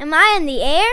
Am I in the air?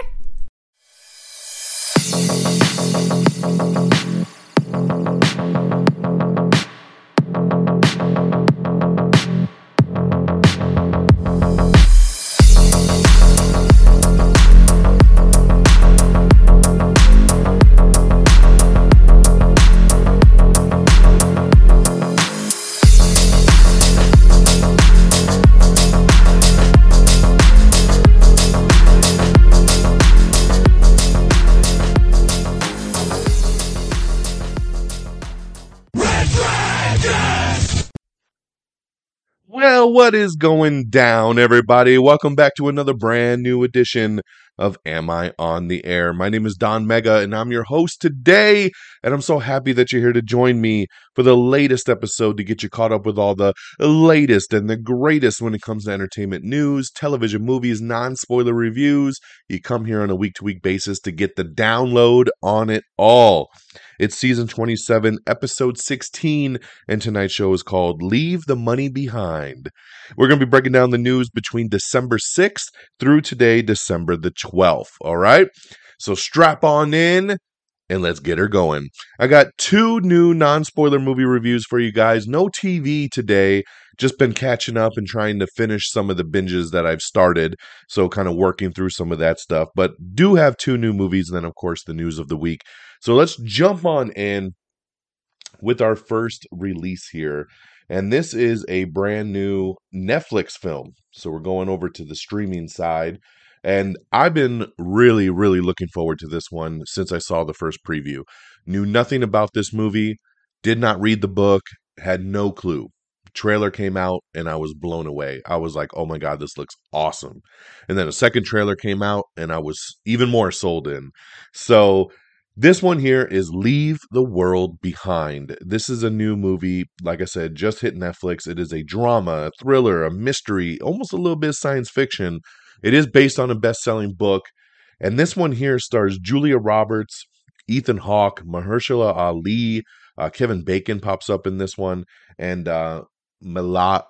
Well, what is going down, everybody? Welcome back to another brand new edition of Am I on the Air? My name is Don Mega, and I'm your host today. And I'm so happy that you're here to join me for the latest episode to get you caught up with all the latest and the greatest when it comes to entertainment news, television, movies, non-spoiler reviews. You come here on a week-to-week basis to get the download on it all. It's season 27, episode 16, and tonight's show is called Leave the Money Behind. We're going to be breaking down the news between December 6th through today, December the 12th, all right? So strap on in and let's get her going. I got two new non-spoiler movie reviews for you guys. No TV today, just been catching up and trying to finish some of the binges that I've started, so kind of working through some of that stuff, but do have two new movies and then, of course, the news of the week. So let's jump on in with our first release here. And this is a brand new Netflix film. So we're going over to the streaming side. And I've been really, really looking forward to this one since I saw the first preview. Knew nothing about this movie, did not read the book, had no clue. Trailer came out and I was blown away. I was like, oh my God, this looks awesome. And then a second trailer came out and I was even more sold in. So this one here is Leave the World Behind. This is a new movie, like I said, just hit Netflix. It is a drama, a thriller, a mystery, almost a little bit of science fiction. It is based on a best-selling book. And this one here stars Julia Roberts, Ethan Hawke, Mahershala Ali, Kevin Bacon pops up in this one, and Mahala.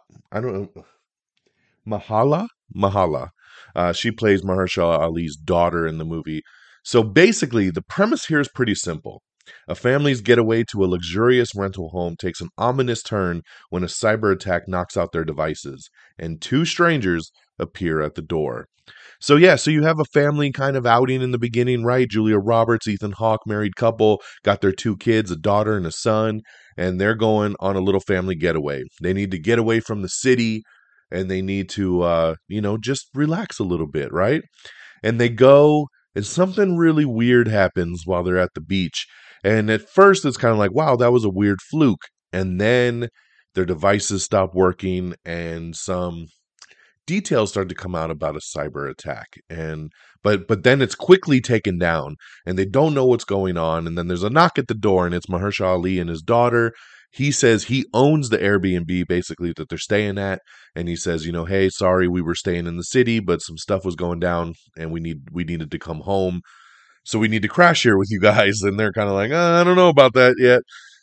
She plays Mahershala Ali's daughter in the movie. So basically, the premise here is pretty simple. A family's getaway to a luxurious rental home takes an ominous turn when a cyber attack knocks out their devices, and two strangers appear at the door. So you have a family kind of outing in the beginning, right? Julia Roberts, Ethan Hawke, married couple, got their two kids, a daughter and a son, and they're going on a little family getaway. They need to get away from the city, and they need to, just relax a little bit, right? And they go, and something really weird happens while they're at the beach. And at first, it's kind of like, wow, that was a weird fluke. And then their devices stop working, and some details start to come out about a cyber attack. But then it's quickly taken down, and they don't know what's going on. And then there's a knock at the door, and it's Mahershala Ali and his daughter. He says he owns the Airbnb, basically, that they're staying at. And he says, hey, sorry, we were staying in the city, but some stuff was going down, and we needed to come home. So we need to crash here with you guys. And they're kind of like, I don't know about that yet.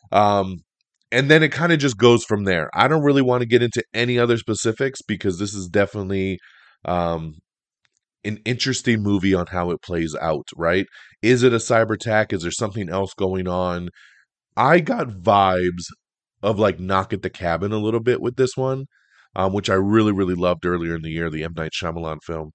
And then it kind of just goes from there. I don't really want to get into any other specifics because this is definitely an interesting movie on how it plays out, right? Is it a cyber attack? Is there something else going on? I got vibes of like Knock at the Cabin a little bit with this one, which I really, really loved earlier in the year, the M. Night Shyamalan film.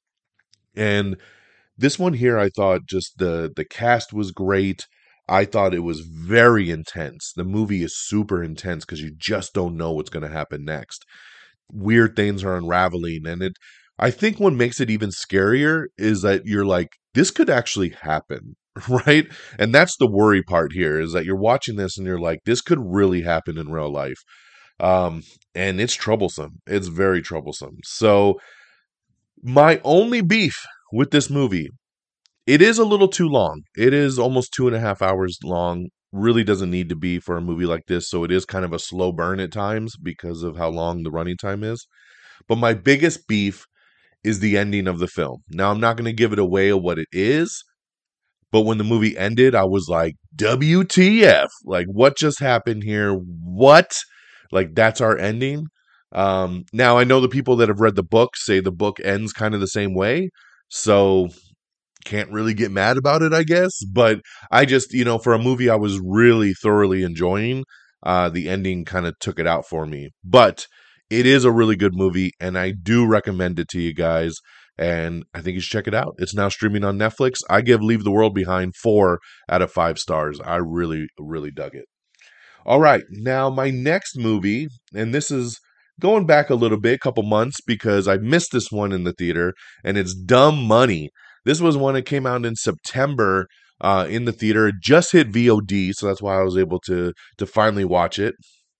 And this one here, I thought just the cast was great. I thought it was very intense. The movie is super intense because you just don't know what's going to happen next. Weird things are unraveling. And I think what makes it even scarier is that you're like, this could actually happen, right? And that's the worry part here, is that you're watching this and you're like, this could really happen in real life. And it's troublesome. It's very troublesome. So my only beef with this movie, it is a little too long. It is almost 2.5 hours long. Really doesn't need to be for a movie like this. So it is kind of a slow burn at times because of how long the running time is. But my biggest beef is the ending of the film. Now, I'm not going to give it away of what it is. But when the movie ended, I was like, WTF? Like, what just happened here? What? Like, that's our ending? Now, I know the people that have read the book say the book ends kind of the same way. So can't really get mad about it, I guess. But I just, for a movie I was really thoroughly enjoying, the ending kind of took it out for me. But it is a really good movie, and I do recommend it to you guys. And I think you should check it out. It's now streaming on Netflix. I give Leave the World Behind 4 out of 5 stars. I really, really dug it. All right, now my next movie, and this is going back a little bit, couple months, because I missed this one in the theater, and it's Dumb Money. This was one that came out in September in the theater. It just hit VOD, so that's why I was able to finally watch it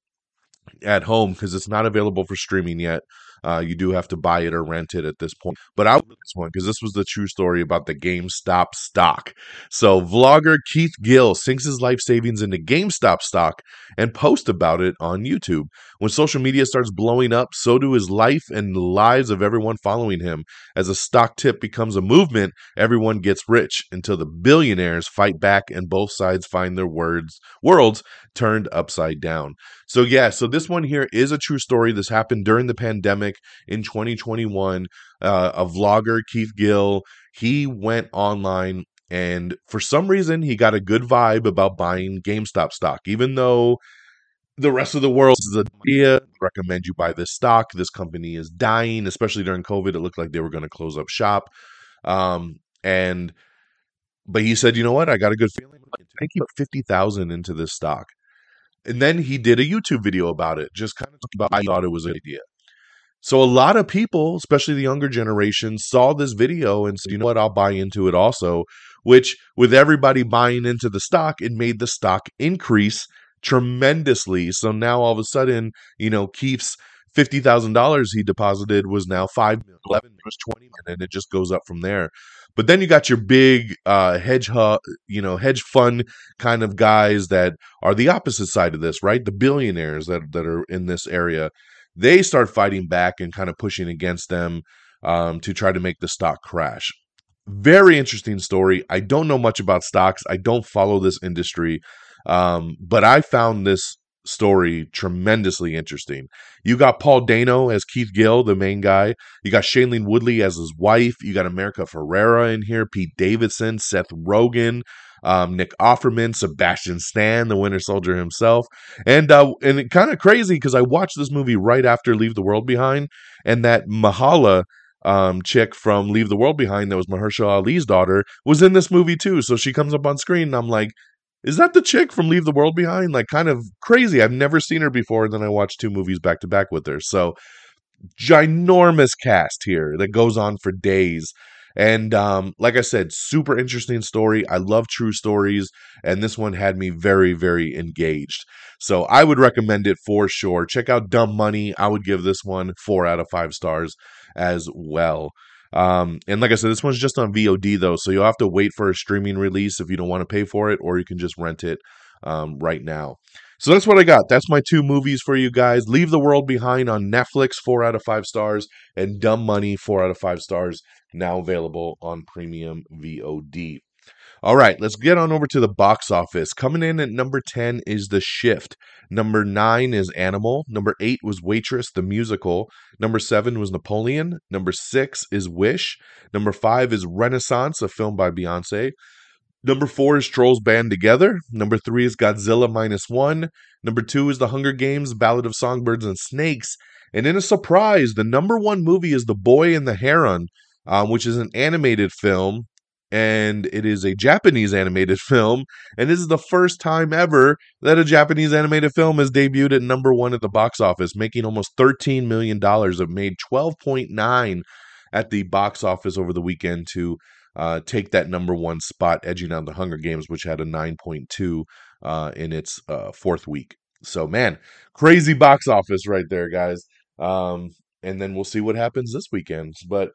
at home because it's not available for streaming yet. You do have to buy it or rent it at this point. But I like this one because this was the true story about the GameStop stock. So vlogger Keith Gill sinks his life savings into GameStop stock and posts about it on YouTube. When social media starts blowing up, so do his life and the lives of everyone following him. As a stock tip becomes a movement, everyone gets rich until the billionaires fight back and both sides find their worlds turned upside down. So yeah, so this one here is a true story. This happened during the pandemic in 2021. A vlogger, Keith Gill, he went online and for some reason he got a good vibe about buying GameStop stock, even though the rest of the world is the idea. Recommend you buy this stock. This company is dying, especially during COVID. It looked like they were going to close up shop. And but he said, you know what? I got a good feeling. I think he put 50,000 into this stock. And then he did a YouTube video about it, just kind of talking about I thought it was an idea. So a lot of people, especially the younger generation, saw this video and said, you know what, I'll buy into it also, which with everybody buying into the stock, it made the stock increase tremendously. So now all of a sudden, Keith's $50,000 he deposited was now 5 million, 11 was 20 million, and it just goes up from there. But then you got your big hedge fund kind of guys that are the opposite side of this, right? The billionaires that are in this area, they start fighting back and kind of pushing against them to try to make the stock crash. Very interesting story. I don't know much about stocks. I don't follow this industry, but I found this story tremendously interesting. You got Paul Dano as Keith Gill, the main guy. You got Shailene Woodley as his wife. You got America Ferrera in here, Pete Davidson, Seth Rogen, Nick Offerman, Sebastian Stan, the Winter Soldier himself, and it kind of crazy because I watched this movie right after Leave the World Behind, and that Mahala chick from Leave the World Behind that was Mahershala Ali's daughter was in this movie too. So she comes up on screen and I'm like, is that the chick from Leave the World Behind? Like, kind of crazy. I've never seen her before. And then I watched 2 movies back to back with her. So ginormous cast here that goes on for days. And like I said, super interesting story. I love true stories, and this one had me very, very engaged. So I would recommend it for sure. Check out Dumb Money. I would give this one 4 out of 5 stars as well. And like I said, this one's just on VOD though, so you'll have to wait for a streaming release if you don't want to pay for it, or you can just rent it right now. So that's what I got. That's my 2 movies for you guys. Leave the World Behind on Netflix, 4 out of 5 stars, and Dumb Money, 4 out of 5 stars, now available on premium VOD. All right, let's get on over to the box office. Coming in at number 10 is The Shift. Number 9 is Animal. Number 8 was Waitress, the musical. Number 7 was Napoleon. Number 6 is Wish. Number 5 is Renaissance, a film by Beyonce. Number 4 is Trolls Band Together. Number 3 is Godzilla Minus One. Number 2 is The Hunger Games, Ballad of Songbirds and Snakes. And in a surprise, the number 1 movie is The Boy and the Heron, which is an animated film. And it is a Japanese animated film. And this is the first time ever that a Japanese animated film has debuted at number 1 at the box office, making almost $13 million. It made 12.9 at the box office over the weekend to take that number 1 spot, edging out the Hunger Games, which had a 9.2 in its 4th week. So, man, crazy box office right there, guys. And then we'll see what happens this weekend. But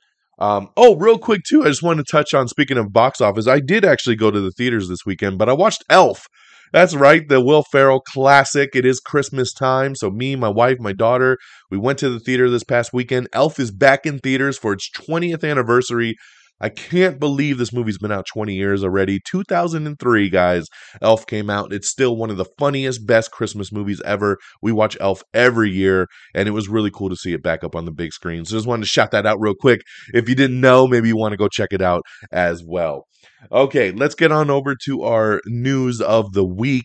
real quick too, I just wanted to touch on, speaking of box office, I did actually go to the theaters this weekend, but I watched Elf. That's right, the Will Ferrell classic. It is Christmas time, so me, my wife, my daughter, we went to the theater this past weekend. Elf is back in theaters for its 20th anniversary. I can't believe this movie's been out 20 years already. 2003, guys. Elf came out. It's still one of the funniest, best Christmas movies ever. We watch Elf every year, and it was really cool to see it back up on the big screen. So just wanted to shout that out real quick. If you didn't know, maybe you want to go check it out as well. Okay, let's get on over to our news of the week.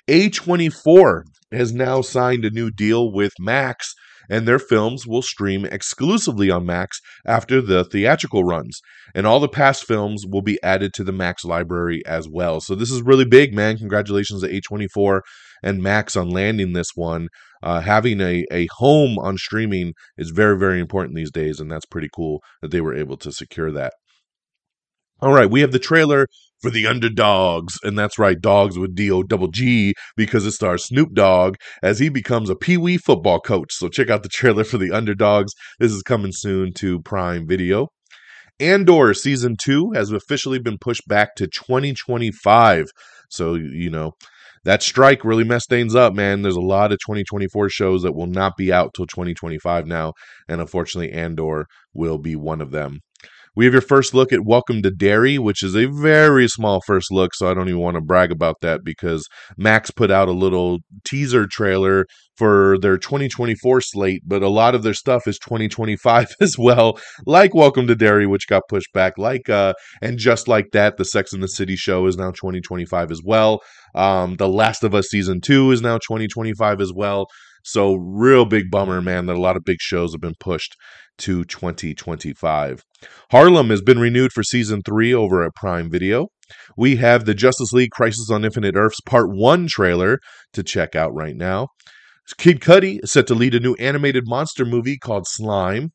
A24 has now signed a new deal with Max, and their films will stream exclusively on Max after the theatrical runs. And all the past films will be added to the Max library as well. So this is really big, man. Congratulations to A24 and Max on landing this one. Having a home on streaming is very, very important these days, and that's pretty cool that they were able to secure that. All right, we have the trailer for The Underdogs, and that's right, dogs with D-O-double-G, because it stars Snoop Dogg as he becomes a Pee Wee football coach. So check out the trailer for The Underdogs. This is coming soon to Prime Video. Andor Season 2 has officially been pushed back to 2025. So, that strike really messed things up, man. There's a lot of 2024 shows that will not be out till 2025 now, and unfortunately, Andor will be one of them. We have your first look at Welcome to Derry, which is a very small first look, so I don't even want to brag about that because Max put out a little teaser trailer for their 2024 slate, but a lot of their stuff is 2025 as well, like Welcome to Derry, which got pushed back, and just like that, the Sex and the City show is now 2025 as well. The Last of Us Season 2 is now 2025 as well. So real big bummer, man, that a lot of big shows have been pushed to 2025. Harlem has been renewed for Season 3 over at Prime Video. We have the Justice League Crisis on Infinite Earths Part 1 trailer to check out right now. Kid Cudi is set to lead a new animated monster movie called Slime.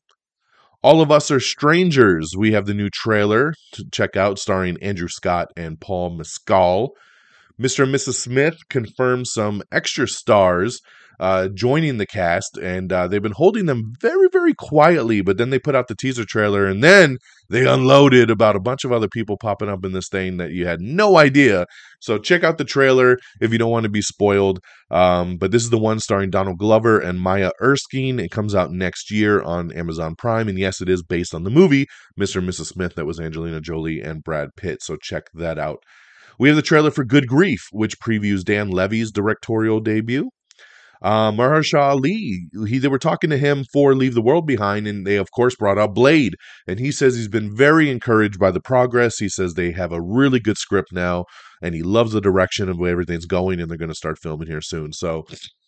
All of Us Are Strangers. We have the new trailer to check out starring Andrew Scott and Paul Mescal. Mr. and Mrs. Smith confirmed some extra stars joining the cast, and they've been holding them very, very quietly, but then they put out the teaser trailer, and then they unloaded about a bunch of other people popping up in this thing that you had no idea. So check out the trailer if you don't want to be spoiled. But this is the one starring Donald Glover and Maya Erskine. It comes out next year on Amazon Prime, and yes, it is based on the movie Mr. and Mrs. Smith that was Angelina Jolie and Brad Pitt, so check that out. We have the trailer for Good Grief, which previews Dan Levy's directorial debut. Mahershala Ali, they were talking to him for Leave the World Behind, and they, of course, brought out Blade. And he says he's been very encouraged by the progress. He says they have a really good script now, and he loves the direction of where everything's going, and they're going to start filming here soon. So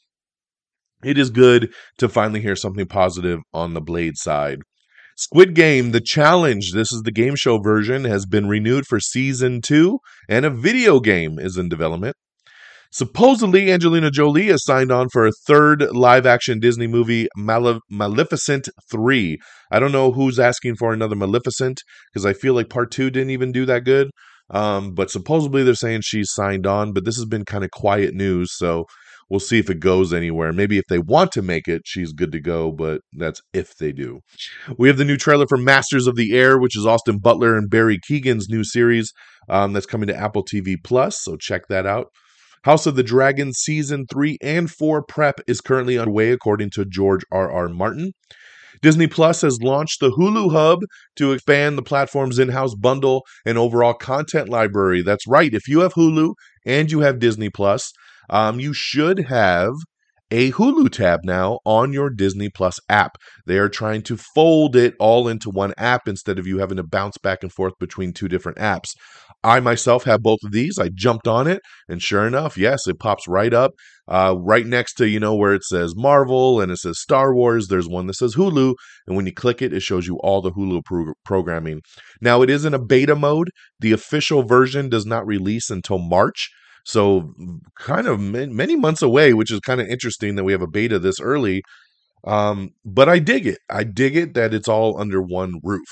it is good to finally hear something positive on the Blade side. Squid Game, The Challenge, this is the game show version, has been renewed for Season 2, and a video game is in development. Supposedly, Angelina Jolie has signed on for a third live-action Disney movie, Maleficent 3. I don't know who's asking for another Maleficent, because I feel like Part 2 didn't even do that good. But supposedly they're saying she's signed on, but this has been kind of quiet news, so we'll see if it goes anywhere. Maybe if they want to make it, she's good to go, but that's if they do. We have the new trailer for Masters of the Air, which is Austin Butler and Barry Keoghan's new series that's coming to Apple TV+, so check that out. House of the Dragon Season 3 and 4 prep is currently underway, according to George R.R. Martin. Disney Plus has launched the Hulu Hub to expand the platform's in-house bundle and overall content library. That's right. If you have Hulu and you have Disney Plus, you should have a Hulu tab now on your Disney Plus app. They are trying to fold it all into one app instead of you having to bounce back and forth between two different apps. I myself have both of these. I jumped on it, and sure enough, yes, it pops right up. Right next to, where it says Marvel and it says Star Wars, there's one that says Hulu, and when you click it, it shows you all the Hulu programming. Now, it is in a beta mode. The official version does not release until March, so kind of many months away, which is kind of interesting that we have a beta this early. But I dig it. I dig it that it's all under one roof.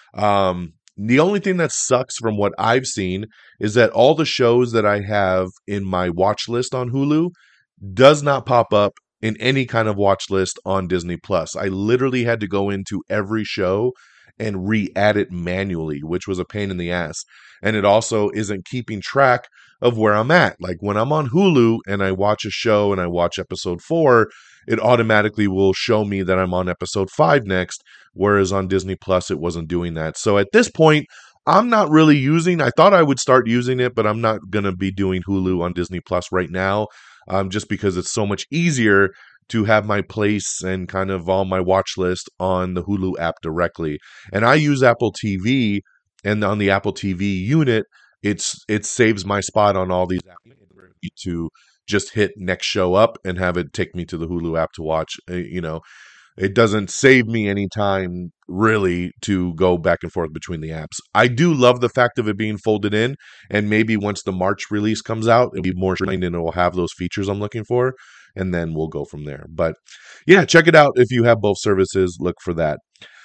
The only thing that sucks from what I've seen is that all the shows that I have in my watch list on Hulu does not pop up in any kind of watch list on Disney Plus. I literally had to go into every show and re-add it manually, which was a pain in the ass. And it also isn't keeping track of where I'm at. Like when I'm on Hulu and I watch a show and I watch episode 4, it automatically will show me that I'm on episode 5 next, whereas on Disney Plus, it wasn't doing that. So at this point, I'm not really using. I thought I would start using it, but I'm not gonna be doing Hulu on Disney Plus right now, just because it's so much easier to have my place and kind of all my watch list on the Hulu app directly. And I use Apple TV, and on the Apple TV unit, it saves my spot on all these apps to just hit next show up and have it take me to the Hulu app to watch. It doesn't save me any time really to go back and forth between the apps. I do love the fact of it being folded in, and maybe once the March release comes out, it'll be more streamlined and it will have those features I'm looking for, and then we'll go from there. But yeah, check it out if you have both services. Look for that.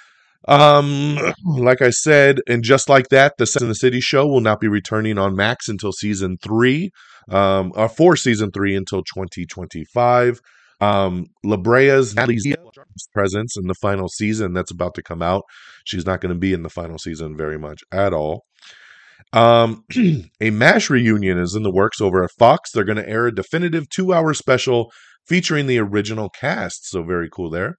Like I said, and just like that, the Sex and the City show will not be returning on Max until season 3, or for season 3 until 2025. La Brea's Natalie's presence in the final season that's about to come out. She's not going to be in the final season very much at all. A MASH reunion is in the works over at Fox. They're going to air a definitive 2-hour special featuring the original cast. So very cool there.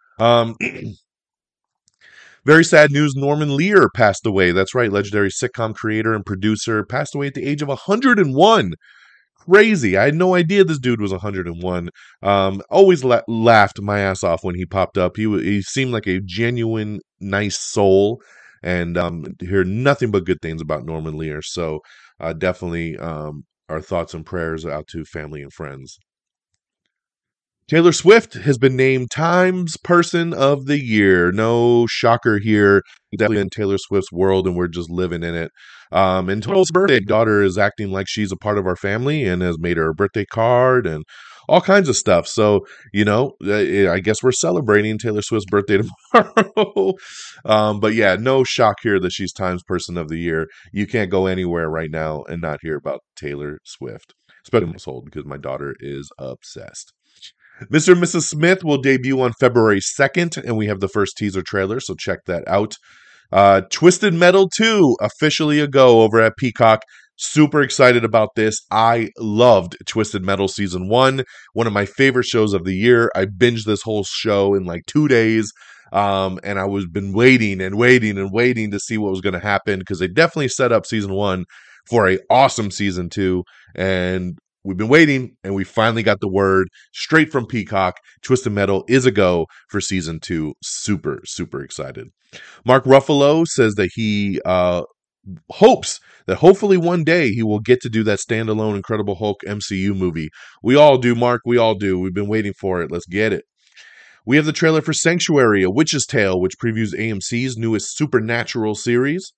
Very sad news. Norman Lear passed away. That's right. Legendary sitcom creator and producer passed away at the age of 101. Crazy. I had no idea this dude was 101. Always laughed my ass off when he popped up. He seemed like a genuine, nice soul, and hear nothing but good things about Norman Lear. So definitely our thoughts and prayers out to family and friends. Taylor Swift has been named Times Person of the Year. No shocker here. Definitely in Taylor Swift's world, and we're just living in it. And Taylor's birthday, daughter is acting like she's a part of our family and has made her a birthday card and all kinds of stuff. So, I guess we're celebrating Taylor Swift's birthday tomorrow. But yeah, no shock here that she's Times Person of the Year. You can't go anywhere right now and not hear about Taylor Swift, especially in my household, because my daughter is obsessed. Mr. and Mrs. Smith will debut on February 2nd, and we have the first teaser trailer, so check that out. Twisted Metal 2, officially a go over at Peacock. Super excited about this. I loved Twisted Metal Season 1, one of my favorite shows of the year. I binged this whole show in like 2 days, and I was been waiting and waiting and waiting to see what was going to happen, because they definitely set up Season 1 for a awesome Season 2, and we've been waiting, and we finally got the word straight from Peacock. Twisted Metal is a go for Season 2. Super, super excited. Mark Ruffalo says that he hopes that hopefully one day he will get to do that standalone Incredible Hulk MCU movie. We all do, Mark. We all do. We've been waiting for it. Let's get it. We have the trailer for Sanctuary, A Witch's Tale, which previews AMC's newest Supernatural series.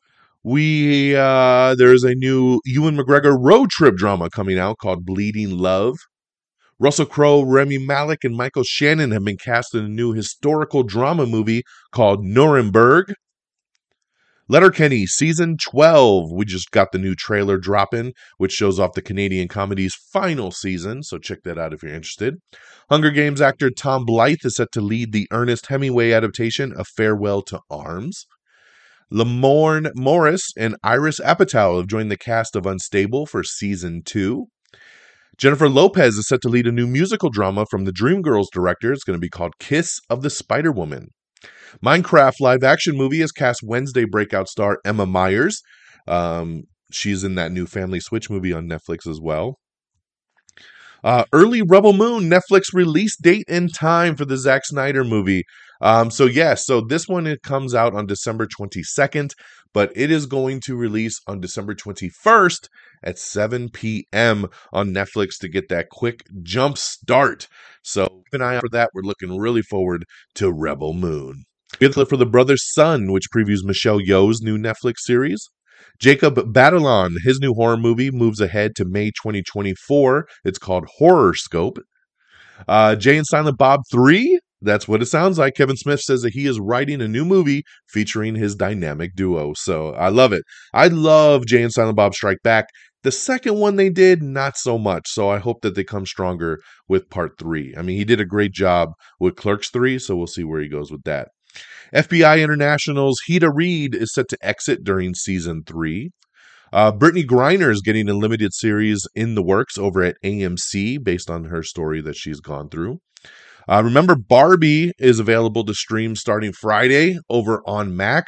There's a new Ewan McGregor road trip drama coming out called Bleeding Love. Russell Crowe, Rami Malek, and Michael Shannon have been cast in a new historical drama movie called Nuremberg. Letterkenny Season 12. We just got the new trailer dropping, which shows off the Canadian comedy's final season, so check that out if you're interested. Hunger Games actor Tom Blythe is set to lead the Ernest Hemingway adaptation of Farewell to Arms. Lamorne Morris and Iris Apatow have joined the cast of Unstable for Season 2. Jennifer Lopez is set to lead a new musical drama from the Dreamgirls director. It's going to be called Kiss of the Spider-Woman. Minecraft live-action movie has cast Wednesday breakout star Emma Myers. She's in that new Family Switch movie on Netflix as well. Early Rebel Moon, Netflix release date and time for the Zack Snyder movie. So this one, it comes out on December 22nd, but it is going to release on December 21st at 7 p.m. on Netflix to get that quick jump start. So keep an eye out for that. We're looking really forward to Rebel Moon. Get for The Brother's Son, which previews Michelle Yeoh's new Netflix series. Jacob Batalon, his new horror movie, moves ahead to May 2024. It's called Horror Scope. Jay and Silent Bob 3, that's what it sounds like. Kevin Smith says that he is writing a new movie featuring his dynamic duo. So I love it. I love Jay and Silent Bob Strike Back. The second one they did, not so much. So I hope that they come stronger with part 3. I mean, he did a great job with Clerks 3, so we'll see where he goes with that. FBI International's Hida Reed is set to exit during Season 3. Brittany Griner is getting a limited series in the works over at AMC based on her story that she's gone through. Remember, Barbie is available to stream starting Friday over on Max.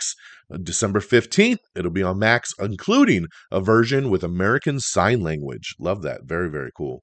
December 15th, it'll be on Max, including a version with American Sign Language. Love that. Very, very cool.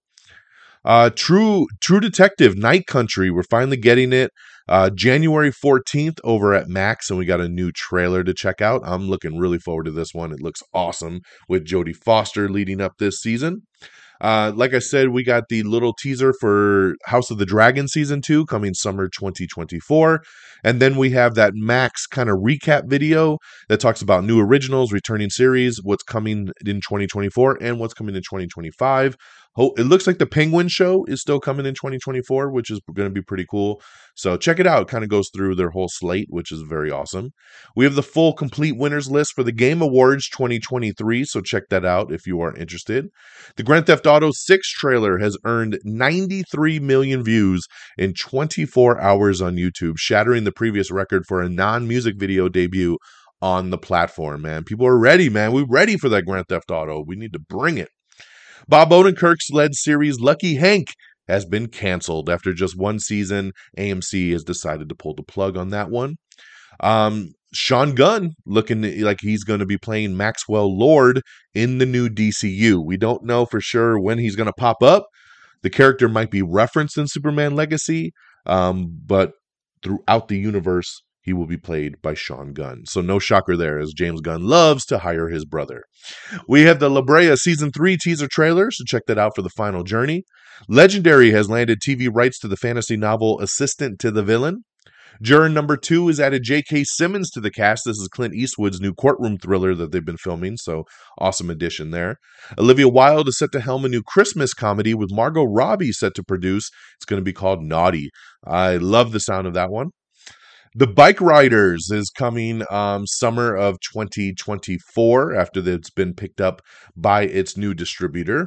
True Detective Night Country. We're finally getting it. January 14th over at Max, and we got a new trailer to check out. I'm looking really forward to this one. It looks awesome with Jodie Foster leading up this season. Like I said, we got the little teaser for House of the Dragon Season 2 coming summer 2024. And then we have that Max kind of recap video that talks about new originals, returning series, what's coming in 2024, and what's coming in 2025. It looks like the Penguin Show is still coming in 2024, which is going to be pretty cool. So check it out. It kind of goes through their whole slate, which is very awesome. We have the full complete winners list for the Game Awards 2023, so check that out if you are interested. The Grand Theft Auto 6 trailer has earned 93 million views in 24 hours on YouTube, shattering the previous record for a non-music video debut on the platform, man. People are ready, man. We're ready for that Grand Theft Auto. We need to bring it. Bob Odenkirk's led series Lucky Hank has been canceled after just one season. AMC has decided to pull the plug on that one. Sean Gunn looking like he's going to be playing Maxwell Lord in the new DCU. We don't know for sure when he's going to pop up. The character might be referenced in Superman Legacy, but throughout the universe, he will be played by Sean Gunn. So no shocker there, as James Gunn loves to hire his brother. We have the La Brea Season 3 teaser trailer, so check that out for the final journey. Legendary has landed TV rights to the fantasy novel Assistant to the Villain. Juror number 2 has added J.K. Simmons to the cast. This is Clint Eastwood's new courtroom thriller that they've been filming, so awesome addition there. Olivia Wilde is set to helm a new Christmas comedy with Margot Robbie set to produce. It's going to be called Naughty. I love the sound of that one. The Bike Riders is coming summer of 2024 after it's been picked up by its new distributor.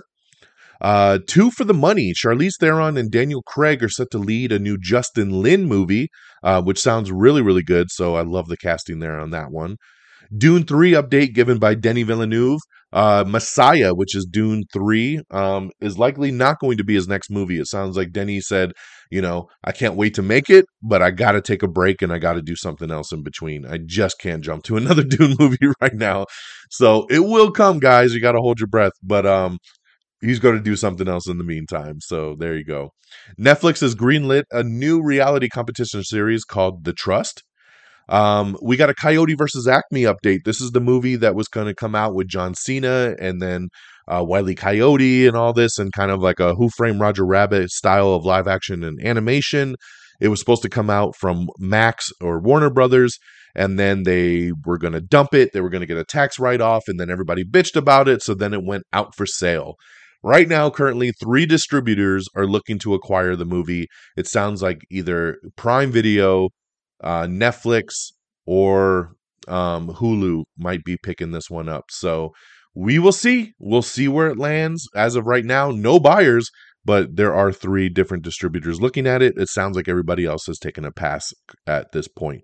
Two for the Money. Charlize Theron and Daniel Craig are set to lead a new Justin Lin movie, which sounds really, really good. So I love the casting there on that one. Dune 3 update given by Denis Villeneuve. Messiah, which is Dune 3, is likely not going to be his next movie. It sounds like Denis said, I can't wait to make it, but I got to take a break and I got to do something else in between. I just can't jump to another Dune movie right now. So it will come, guys. You got to hold your breath. But he's going to do something else in the meantime. So there you go. Netflix has greenlit a new reality competition series called The Trust. We got a Coyote versus Acme update. This is the movie that was going to come out with John Cena and then Wile E. Coyote and all this, and kind of like a Who Framed Roger Rabbit style of live action and animation. It was supposed to come out from Max or Warner Brothers, and then they were going to dump it. They were going to get a tax write-off, and then everybody bitched about it, so then it went out for sale. Right now, currently, 3 distributors are looking to acquire the movie. It sounds like either Prime Video, Netflix, or Hulu might be picking this one up. So we will see. We'll see where it lands. As of right now, no buyers, but there are 3 different distributors looking at it. It sounds like everybody else has taken a pass at this point.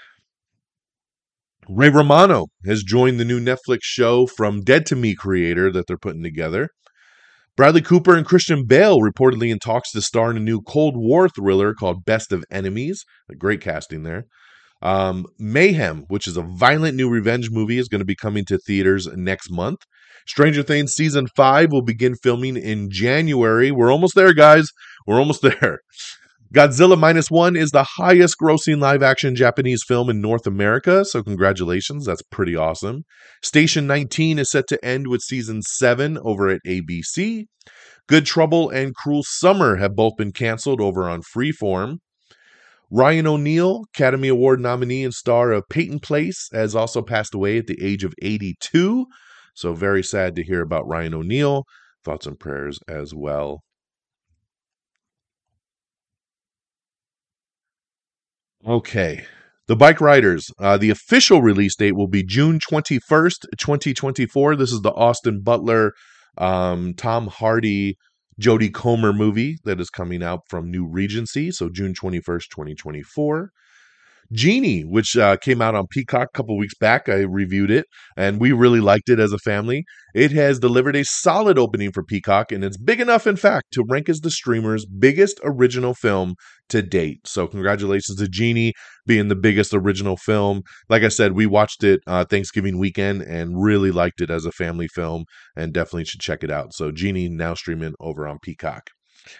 Ray Romano has joined the new Netflix show From Dead to Me creator that they're putting together. Bradley Cooper and Christian Bale reportedly in talks to star in a new Cold War thriller called Best of Enemies. A great casting there. Mayhem, which is a violent new revenge movie, is going to be coming to theaters next month. Stranger Things Season 5 will begin filming in January. We're almost there, guys. We're almost there. Godzilla Minus One is the highest grossing live action Japanese film in North America, so congratulations. That's pretty awesome. Station 19 is set to end with Season 7 over at ABC. Good Trouble and Cruel Summer have both been canceled over on Freeform. Ryan O'Neal, Academy Award nominee and star of Peyton Place, has also passed away at the age of 82. So very sad to hear about Ryan O'Neal. Thoughts and prayers as well. Okay. The Bike Riders. The official release date will be June 21st, 2024. This is the Austin Butler, Tom Hardy, Jodie Comer movie that is coming out from New Regency. So June 21st, 2024. Genie, which came out on Peacock a couple weeks back. I reviewed it, and we really liked it as a family. It has delivered a solid opening for Peacock, and it's big enough, in fact, to rank as the streamer's biggest original film to date. So congratulations to Genie being the biggest original film. Like I said, we watched it Thanksgiving weekend and really liked it as a family film, and definitely should check it out. So Genie now streaming over on Peacock.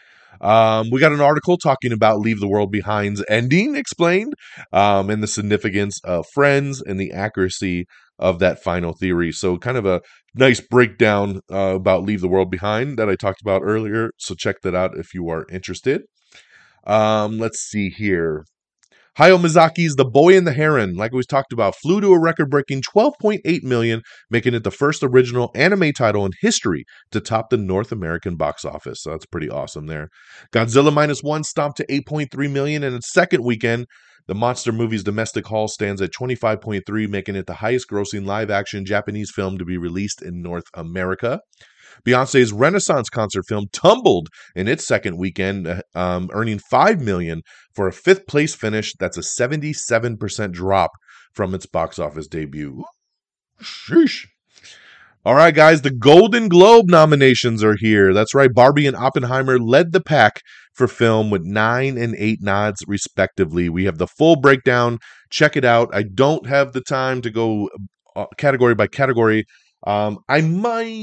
We got an article talking about Leave the World Behind's ending explained, and the significance of friends and the accuracy of that final theory. So, kind of a nice breakdown about Leave the World Behind that I talked about earlier. So, check that out if you are interested. Let's see here. Hayao Miyazaki's The Boy and the Heron, like we talked about, flew to a record-breaking 12.8 million, making it the first original anime title in history to top the North American box office. So that's pretty awesome there. Godzilla Minus One stomped to 8.3 million in its second weekend. The monster movie's domestic haul stands at 25.3, making it the highest-grossing live-action Japanese film to be released in North America. Beyonce's Renaissance concert film tumbled in its second weekend, earning $5 million for a fifth place finish. That's a 77% drop from its box office debut. Sheesh. All right, guys, the Golden Globe nominations are here. That's right. Barbie and Oppenheimer led the pack for film with 9 and 8 nods, respectively. We have the full breakdown. Check it out. I don't have the time to go category by category. I don't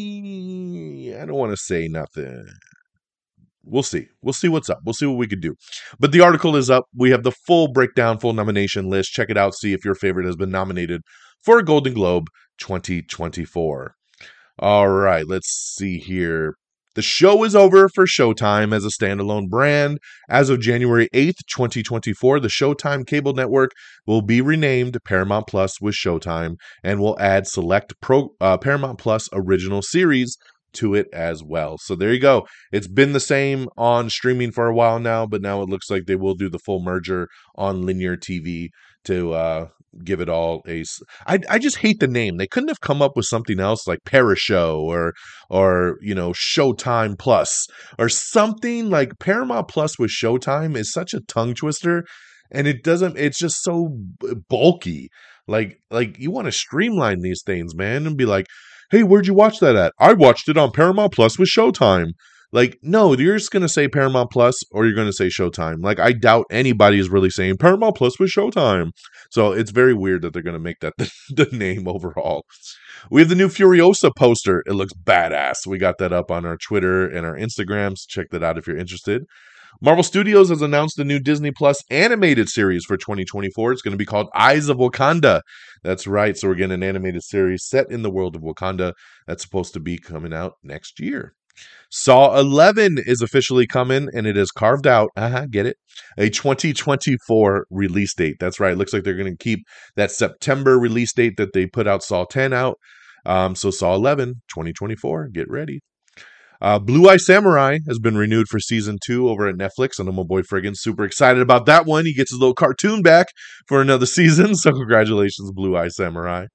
want to say nothing. We'll see. We'll see what's up. We'll see what we could do. But the article is up. We have the full breakdown, full nomination list. Check it out. See if your favorite has been nominated for a Golden Globe 2024. All right, let's see here. The show is over for Showtime as a standalone brand. As of January 8th, 2024, the Showtime cable network will be renamed Paramount Plus with Showtime and will add select Paramount Plus original series to it as well. So there you go. It's been the same on streaming for a while now, but now it looks like they will do the full merger on linear TV to give it all a. I just hate the name. They couldn't have come up with something else like Parashow or Showtime Plus or something like Paramount Plus with Showtime is such a tongue twister, and it's just so bulky. Like you want to streamline these things, man, and be like, hey, where'd you watch that at? I watched it on Paramount Plus with Showtime. Like, no, you're just going to say Paramount Plus or you're going to say Showtime. Like, I doubt anybody is really saying Paramount Plus with Showtime. So it's very weird that they're going to make that the name overall. We have the new Furiosa poster. It looks badass. We got that up on our Twitter and our Instagrams. Check that out if you're interested. Marvel Studios has announced a new Disney Plus animated series for 2024. It's going to be called Eyes of Wakanda. That's right. So we're getting an animated series set in the world of Wakanda that's supposed to be coming out next year. Saw 11 is officially coming, and it is carved out, get it, a 2024 release date. That's right. Looks like they're going to keep that September release date that they put out Saw 10 out. So Saw 11, 2024, get ready. Blue Eye Samurai has been renewed for season 2 over at Netflix, and I'm my boy Friggin' super excited about that one. He gets his little cartoon back for another season, so congratulations, Blue Eye Samurai.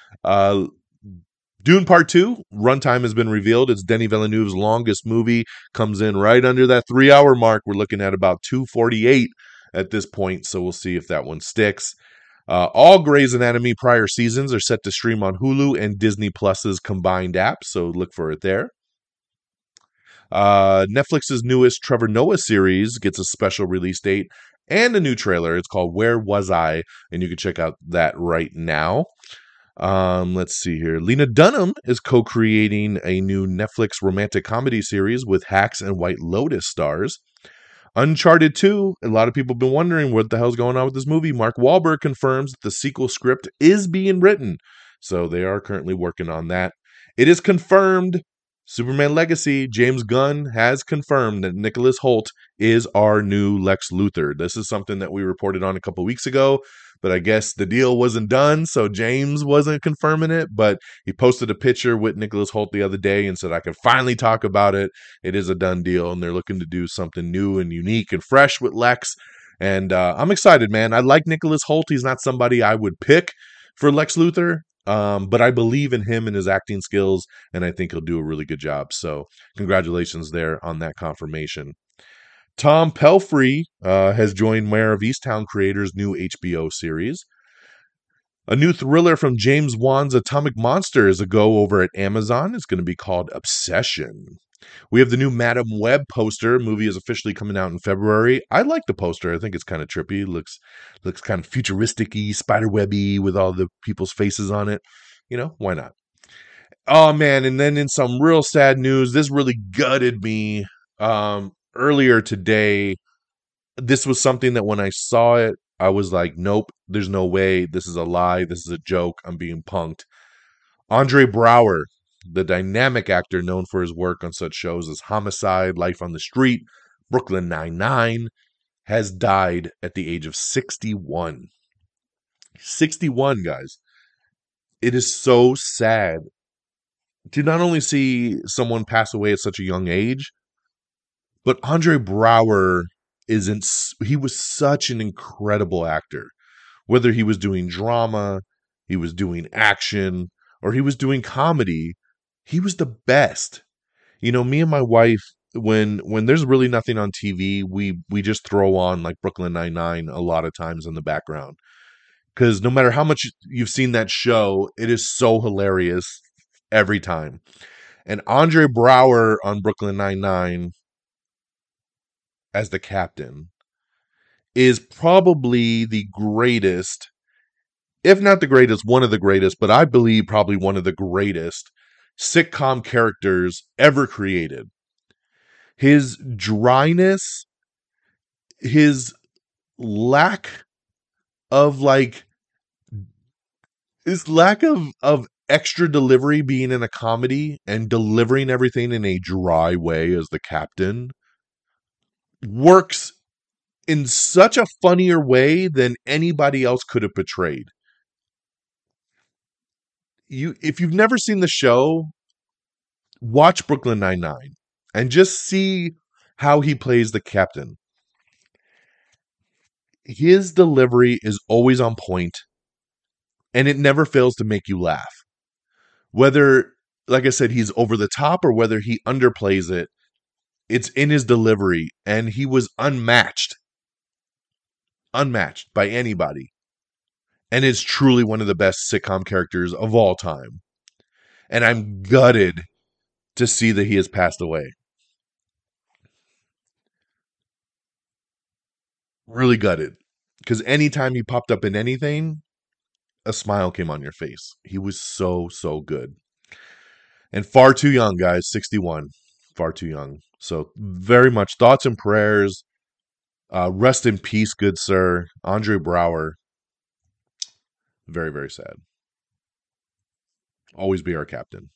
Dune Part 2, runtime has been revealed. It's Denis Villeneuve's longest movie, comes in right under that 3-hour mark. We're looking at about 2:48 at this point, so we'll see if that one sticks. All Grey's Anatomy prior seasons are set to stream on Hulu and Disney Plus's combined app, so look for it there. Netflix's newest Trevor Noah series gets a special release date and a new trailer. It's called Where Was I? And you can check out that right now. Let's see here. Lena Dunham is co-creating a new Netflix romantic comedy series with Hacks and White Lotus stars. Uncharted 2, a lot of people have been wondering what the hell's going on with this movie. Mark Wahlberg confirms that the sequel script is being written. So they are currently working on that. It is confirmed. Superman Legacy, James Gunn has confirmed that Nicholas Hoult is our new Lex Luthor. This is something that we reported on a couple weeks ago, but I guess the deal wasn't done, so James wasn't confirming it, but he posted a picture with Nicholas Hoult the other day and said, I can finally talk about it. It is a done deal, and they're looking to do something new and unique and fresh with Lex, and I'm excited, man. I like Nicholas Hoult. He's not somebody I would pick for Lex Luthor, but I believe in him and his acting skills, and I think he'll do a really good job. So congratulations there on that confirmation. Tom Pelfrey has joined Mayor of Easttown creators' new HBO series. A new thriller from James Wan's Atomic Monster is a go over at Amazon. It's going to be called Obsession. We have the new Madam Web poster. Movie is officially coming out in February. I like the poster. I think it's kind of trippy. Looks kind of futuristic-y, spider-webby with all the people's faces on it. Why not? Oh man, and then in some real sad news, this really gutted me. Earlier today, this was something that when I saw it, I was like, nope, there's no way. This is a lie. This is a joke. I'm being punked. Andre Brower, the dynamic actor known for his work on such shows as Homicide, Life on the Street, Brooklyn Nine-Nine, has died at the age of 61. 61, guys. It is so sad to not only see someone pass away at such a young age, but Andre Brower he was such an incredible actor. Whether he was doing drama, he was doing action, or he was doing comedy, he was the best. Me and my wife, when there's really nothing on TV, we just throw on like Brooklyn Nine-Nine a lot of times in the background. Because no matter how much you've seen that show, it is so hilarious every time. And Andre Brower on Brooklyn Nine-Nine as the captain is probably the greatest, if not the greatest, one of the greatest, but I believe probably one of the greatest sitcom characters ever created. His dryness, his lack of his lack of extra delivery being in a comedy and delivering everything in a dry way as the captain works in such a funnier way than anybody else could have portrayed. If you've never seen the show, watch Brooklyn Nine-Nine and just see how he plays the captain. His delivery is always on point, and it never fails to make you laugh. Whether, like I said, he's over the top or whether he underplays it, it's in his delivery, and he was unmatched by anybody, and is truly one of the best sitcom characters of all time. And I'm gutted to see that he has passed away. Really gutted. Because anytime he popped up in anything, a smile came on your face. He was so, so good. And far too young, guys. 61. Far too young. So, very much thoughts and prayers. Rest in peace, good sir. Andre Brower. Very, very sad. Always be our captain.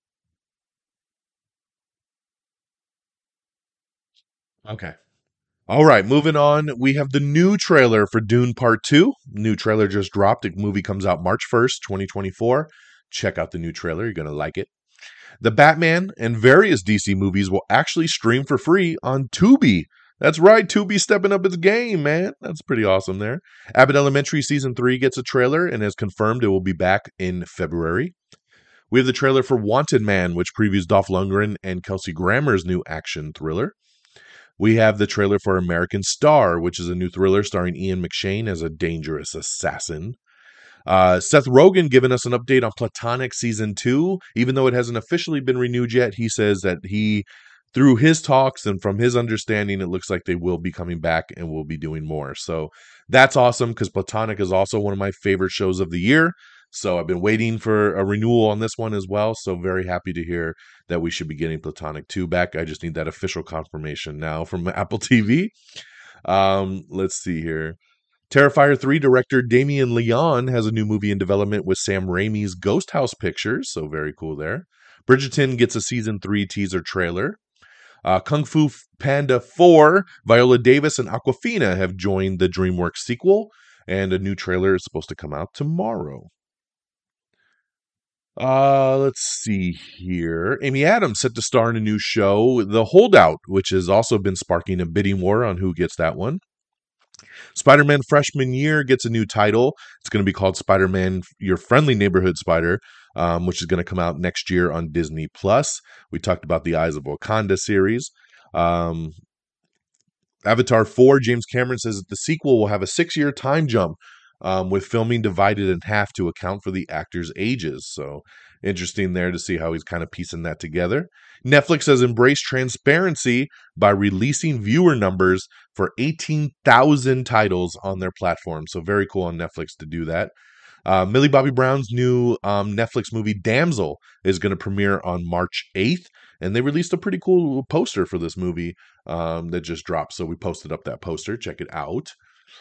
Okay. All right, moving on. We have the new trailer for Dune Part 2. New trailer just dropped. The movie comes out March 1st, 2024. Check out the new trailer. You're going to like it. The Batman and various DC movies will actually stream for free on Tubi. That's right, Tubi stepping up its game, man. That's pretty awesome there. Abbott Elementary Season 3 gets a trailer and has confirmed it will be back in February. We have the trailer for Wanted Man, which previews Dolph Lundgren and Kelsey Grammer's new action thriller. We have the trailer for American Star, which is a new thriller starring Ian McShane as a dangerous assassin. Seth Rogen giving us an update on Platonic Season 2. Even though it hasn't officially been renewed yet, he says that through his talks and from his understanding, it looks like they will be coming back and will be doing more. So that's awesome because Platonic is also one of my favorite shows of the year. So I've been waiting for a renewal on this one as well. So very happy to hear that we should be getting Platonic 2 back. I just need that official confirmation now from Apple TV. Let's see here. Terrifier 3 director Damien Leone has a new movie in development with Sam Raimi's Ghost House Pictures, so very cool there. Bridgerton gets a season 3 teaser trailer. Kung Fu Panda 4, Viola Davis and Aquafina have joined the DreamWorks sequel, and a new trailer is supposed to come out tomorrow. Let's see here. Amy Adams set to star in a new show, The Holdout, which has also been sparking a bidding war on who gets that one. Spider-Man Freshman Year gets a new title. It's going to be called Spider-Man Your Friendly Neighborhood Spider, which is going to come out next year on Disney+. We talked about the Eyes of Wakanda series. Avatar 4, James Cameron says that the sequel will have a 6-year time jump, with filming divided in half to account for the actors' ages. So interesting there to see how he's kind of piecing that together. Netflix has embraced transparency by releasing viewer numbers for 18,000 titles on their platform. So very cool on Netflix to do that. Millie Bobby Brown's new Netflix movie Damsel is going to premiere on March 8th. And they released a pretty cool poster for this movie that just dropped. So we posted up that poster. Check it out.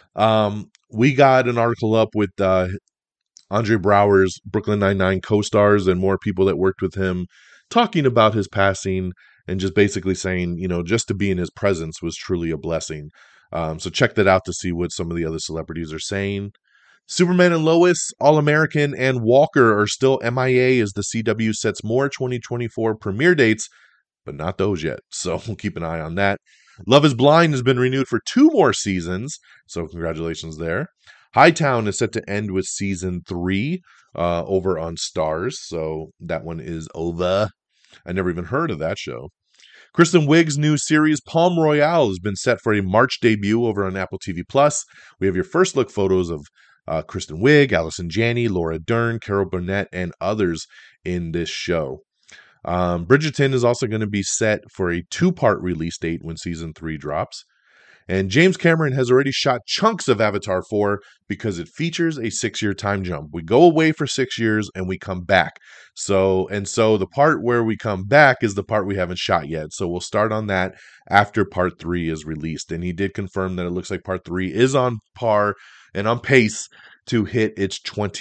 We got an article up with Andre Brower's Brooklyn Nine-Nine co-stars and more people that worked with him talking about his passing and just basically saying, just to be in his presence was truly a blessing. So check that out to see what some of the other celebrities are saying. Superman and Lois, All American, and Walker are still MIA as the CW sets more 2024 premiere dates, but not those yet. So we'll keep an eye on that. Love is Blind has been renewed for 2 more seasons. So congratulations there. Hightown is set to end with season 3 over on Stars. So that one is over. I never even heard of that show. Kristen Wiig's new series Palm Royale has been set for a March debut over on Apple TV+. We have your first look photos of Kristen Wiig, Allison Janney, Laura Dern, Carol Burnett, and others in this show. Bridgerton is also going to be set for a 2-part release date when season 3 drops. And James Cameron has already shot chunks of Avatar 4 because it features a 6-year time jump. We go away for 6 years and we come back. So the part where we come back is the part we haven't shot yet. So we'll start on that after part 3 is released. And he did confirm that it looks like part 3 is on par and on pace to hit its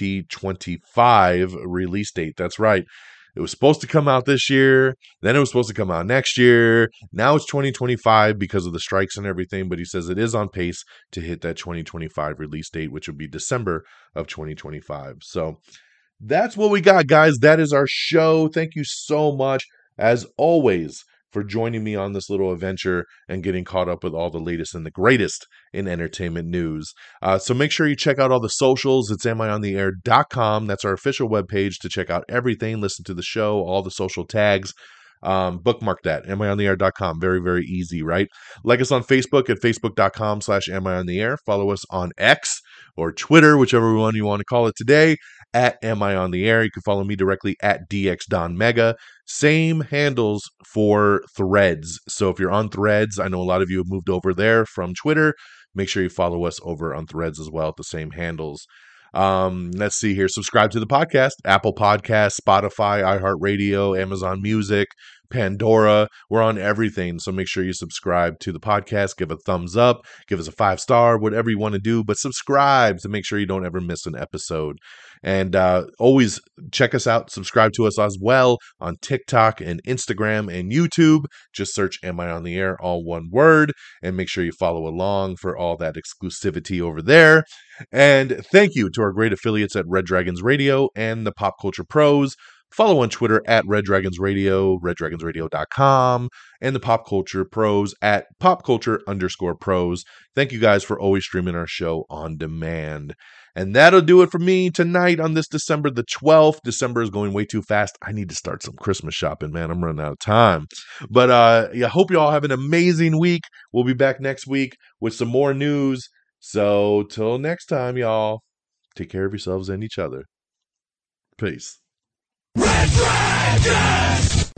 2025 release date. That's right. It was supposed to come out this year. Then it was supposed to come out next year. Now it's 2025 because of the strikes and everything. But he says it is on pace to hit that 2025 release date, which would be December of 2025. So that's what we got, guys. That is our show. Thank you so much, as always, for joining me on this little adventure and getting caught up with all the latest and the greatest in entertainment news. So make sure you check out all the socials. It's amiontheair.com. That's our official webpage to check out everything, listen to the show, all the social tags. Bookmark that, amiontheair.com. Very, very easy, right? Like us on Facebook at facebook.com/amiontheair. Follow us on X or Twitter, whichever one you want to call it today, at Am I on the Air. You can follow me directly at DXDonMega. Same handles for Threads. So if you're on Threads, I know a lot of you have moved over there from Twitter. Make sure you follow us over on Threads as well at the same handles. Let's see here. Subscribe to the podcast, Apple Podcasts, Spotify, iHeartRadio, Amazon Music, Pandora. We're on everything. So make sure you subscribe to the podcast, give a thumbs up, give us a 5-star, whatever you want to do, but subscribe to make sure you don't ever miss an episode. And always check us out, subscribe to us as well on TikTok and Instagram and YouTube. Just search Am I on the Air, all one word, and make sure you follow along for all that exclusivity over there. And thank you to our great affiliates at Red Dragons Radio and the Pop Culture Pros. Follow on Twitter at Red Dragons Radio, reddragonsradio.com, and the Pop Culture Pros at popculture_pros. Thank you guys for always streaming our show on demand. And that'll do it for me tonight on this December the 12th. December is going way too fast. I need to start some Christmas shopping, man. I'm running out of time. But I hope you all have an amazing week. We'll be back next week with some more news. So till next time, y'all, take care of yourselves and each other. Peace. Red Dragons!